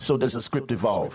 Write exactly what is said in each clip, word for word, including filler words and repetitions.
So does the script evolve.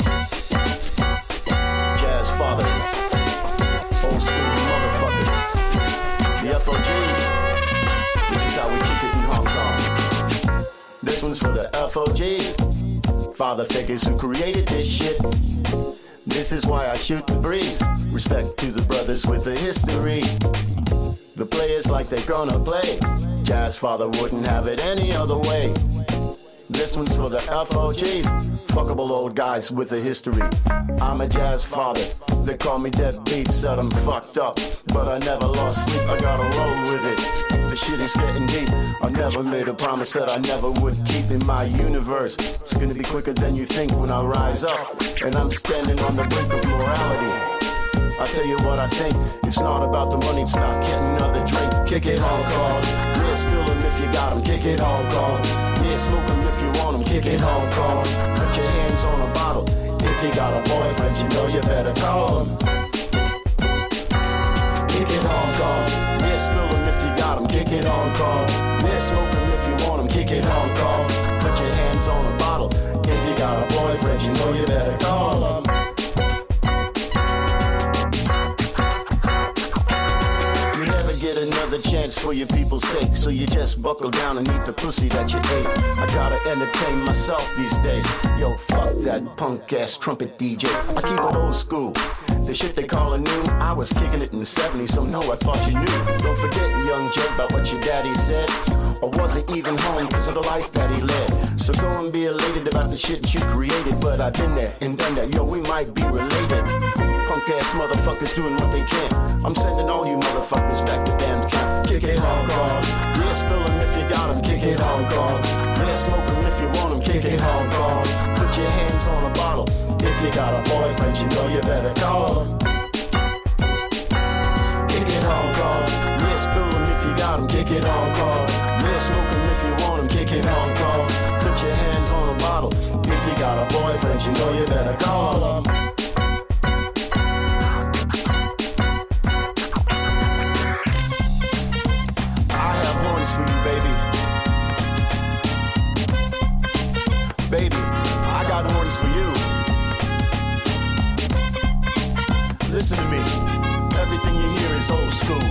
Jazz father, old school motherfucker. The F O Gs, this is how we kick it in Hong Kong. This one's for the F O Gs, father figures who created this shit. This is why I shoot the breeze. Respect to the brothers with the history. The players like they're gonna play. Jazz father wouldn't have it any other way. This one's for the F O Gs, fuckable old guys with a history. I'm a jazz father, they call me deadbeat, said I'm fucked up, but I never lost sleep, I gotta roll with it. The shit is getting deep, I never made a promise that I never would keep in my universe. It's gonna be quicker than you think when I rise up, and I'm standing on the brink of morality. I'll tell you what I think, it's not about the money, stop getting another drink. Kick it Hong Kong, yeah, spill them if you got them, kick it Hong Kong. Yeah, smoke them if you want them, kick it Hong Kong. Put your hands on a bottle, if you got a boyfriend, you know you better call him. Kick it Hong Kong, yeah, spill them if you got them, kick it Hong Kong. Yeah, smoke them if you want them, kick it Hong Kong. Put your hands on a bottle, if you got a boyfriend, you know you better call him. Another chance for your people's sake, so you just buckle down and eat the pussy that you ate. I gotta entertain myself these days. Yo, fuck that punk ass trumpet D J. I keep it old school. The shit they call a new, I was kicking it in the seventies, so no, I thought you knew. Don't forget, young Joe, about what your daddy said. Or was it even home because of the life that he led? So go and be elated about the shit you created. But I've been there and done that, yo, we might be related. Punk ass motherfuckers doing what they can. I'm sending all you motherfuckers back to band camp. Kick it Hong Kong. Yeah, spill them if you got them. Kick it Hong Kong. Yeah, smoke them if you want them. Kick it Hong Kong. Put your hands on a bottle. If you got a boyfriend, you know you better call him. Kick it Hong Kong. Yeah, spill them if you got them. Kick it Hong Kong. Yeah, smoke them if you want them. Kick it Hong Kong. Put your hands on a bottle. If you got a boyfriend, you know you better call him. For you, baby. Baby, I got horns for you. Listen to me. Everything you hear is old school.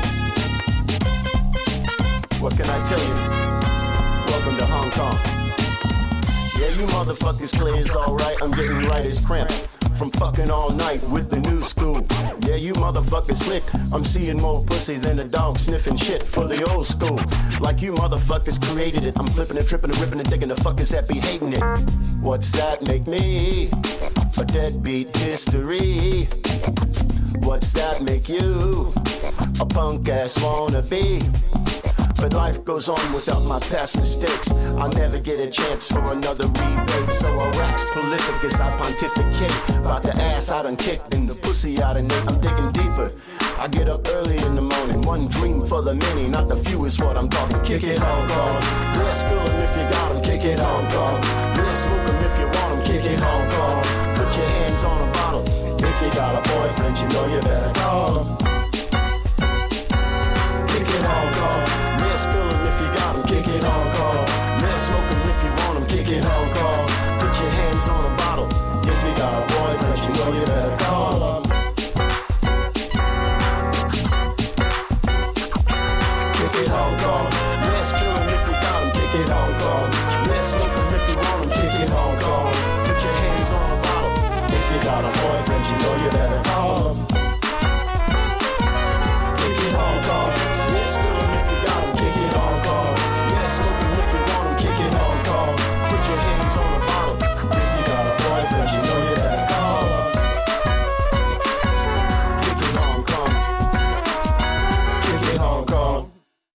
What can I tell you? Welcome to Hong Kong. Yeah, you motherfuckers play is alright. I'm getting right as cramp. From fucking all night with the new school. Yeah, you motherfuckers slick. I'm seeing more pussy than a dog sniffing shit for the old school. Like you motherfuckers created it. I'm flipping and tripping and ripping and digging the fuckers that be hating it. What's that make me? A deadbeat history. What's that make you? A punk ass wannabe. But life goes on without my past mistakes. I'll never get a chance for another rebate. So I wax prolific as I pontificate about the ass I done kicked and the pussy I done ate. I'm digging deeper. I get up early in the morning. One dream for the many, not the few is what I'm talking. Kick it Hong Kong. Yeah, spill them if you got them. Kick it Hong Kong. Yeah, smoke them if you want them. Kick it Hong Kong. Put your hands on a bottle. If you got a boyfriend, you know you better call him. Kick it Hong Kong. Yeah, spill them if you got them, kick it Hong Kong. Yeah, smoke them if you want them, kick it Hong Kong. Put your hands on a bottle. If you got a boyfriend, you know you better call him. Kick it Hong Kong. Yeah, spill them if you got them, kick it Hong Kong. Yeah, smoke them if you want them, kick it Hong Kong. Put your hands on a bottle. If you got a boyfriend, you know you better